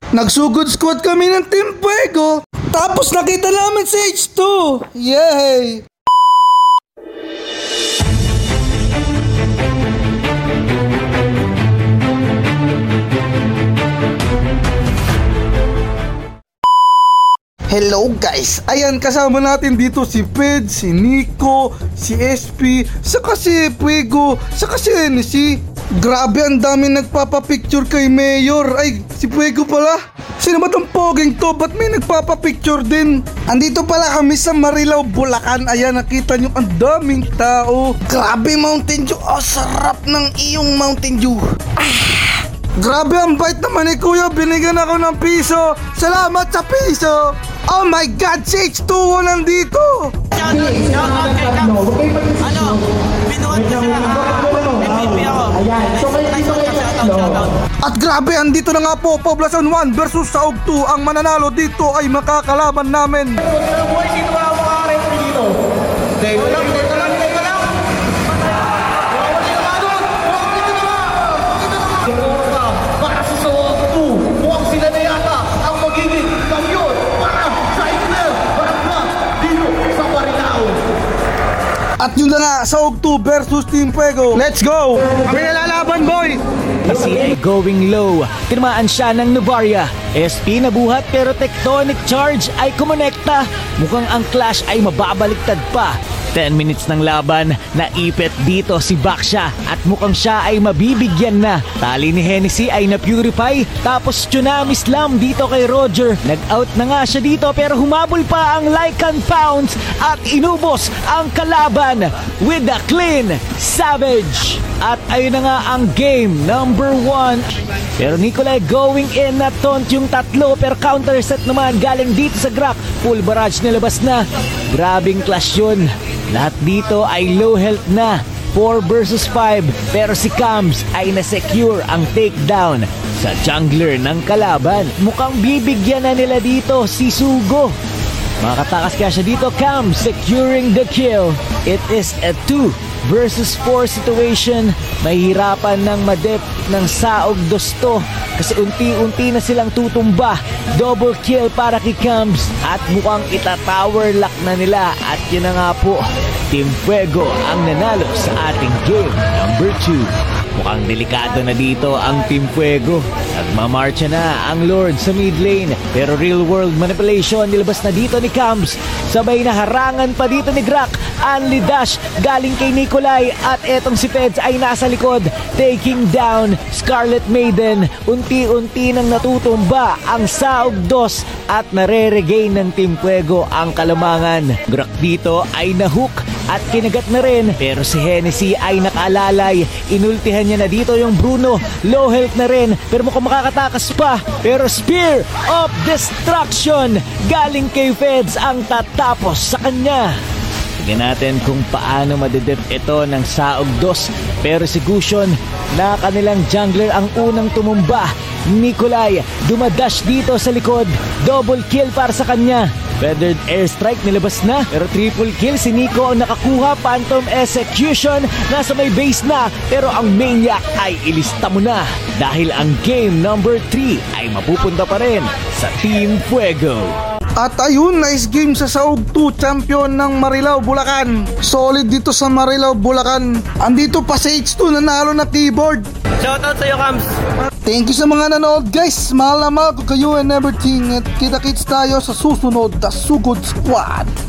Nagsugod squad kami ng Team Fuego. Tapos nakita namin si H2. Yay! Hello guys! Ayan, kasama natin dito si Fed, si Nico, si SP, saka si Fuego, saka si NC. Grabe, ang dami nagpapapicture kay Mayor. Ay, si Fuego pala. Sino ba tong poging to? Ba't may nagpapapicture din? Andito pala kami sa Marilao, Bulacan. Ayan, nakita nyo ang daming tao. Grabe, Mountain Dew. Oh, sarap ng iyong Mountain Dew. Grabe, ang bait naman ni Kuya. Binigyan ako ng piso. Salamat sa piso. Oh my God, si H2O nandito. Shoutout kay Caps. Binuhat ko sila. MVP ako. Shoutout. At grabe, andito na nga po, Poblacion 1 versus Saog 2. Ang mananalo dito ay makakalaban namin. Boy, sino ba ang mga dito? Teka lang. Baka sa Saog 2, mukhang sila na yata ang magiging kamyon para sa Hitler. Barangga dito sa Marilao. At yun na nga, Saog 2 versus Team Fuego. Let's go! Kami nalalaban, boy! Kasi ay going low. Tinamaan siya ng Novaria. SP nabuhat pero Tectonic Charge ay kumonekta. Mukhang ang clash ay mababaliktad pa. 10 minutes ng laban, naipit dito si Baksha at mukhang siya ay mabibigyan na. Tali ni Hennessy ay na-purify tapos Tsunami Slam dito kay Roger. Nag-out na nga siya dito pero humabol pa ang Lycan Pounds at inubos ang kalaban with a clean Savage. At ayun na nga ang game number 1. Pero Nikolai going in na taunt yung tatlo pero counter set naman galing dito sa Grak. Full barrage nilabas na. Grabing clash yun. Lahat dito ay low health na. 4 versus 5 pero si Cams ay na-secure ang takedown sa jungler ng kalaban. Mukhang bibigyan na nila dito si Sugo. Makatakas kaya siya dito. Cams securing the kill. It is a 2 versus 4 situation. Mahirapan ng madep ng Saog Dosto kasi unti-unti na silang tutumba. Double kill para kay Cams at mukhang ita-tower lock na nila. At yun na nga po, Team Fuego ang nanalo sa ating game number 2. Mukhang delikado na dito ang Team Fuego. Nagmamarcha na ang Lord sa mid lane. Pero real world manipulation nilabas na dito ni Cams. Sabay na harangan pa dito ni Grak. Only dash galing kay Nikolai. At etong si Feds ay nasa likod. Taking down Scarlet Maiden. Unti-unti nang natutumba ang Saog 2 at nare-regain ng Team Fuego ang kalamangan. Grak dito ay nahook at kinagat na rin pero si Hennessy ay nakaalalay. Inultihan niya na dito yung Bruno. Low health na rin pero mukhang makakatakas pa. Pero Spear of Destruction galing kay Feds ang tatapos sa kanya. Tignan natin kung paano madedep ito ng Saog 2. Pero si Gusion na kanilang jungler ang unang tumumba. Nikolai dumadash dito sa likod. Double kill para sa kanya. Feathered airstrike nilabas na pero triple kill si Nico ang nakakuha. Phantom execution nasa may base na pero ang maniac ay ilista mo na dahil ang game number 3 ay mapupunta pa rin sa Team Fuego. At ayun, nice game sa Saog 2, champion ng Marilao, Bulacan. Solid dito sa Marilao, Bulacan. Andito pa si H2, nanalo na keyboard. Shoutout sa'yo, Cams. Thank you sa mga nanood guys. Mahal na mahal ko kayo and everything. At kita-kits tayo sa susunod na Sugod Squad.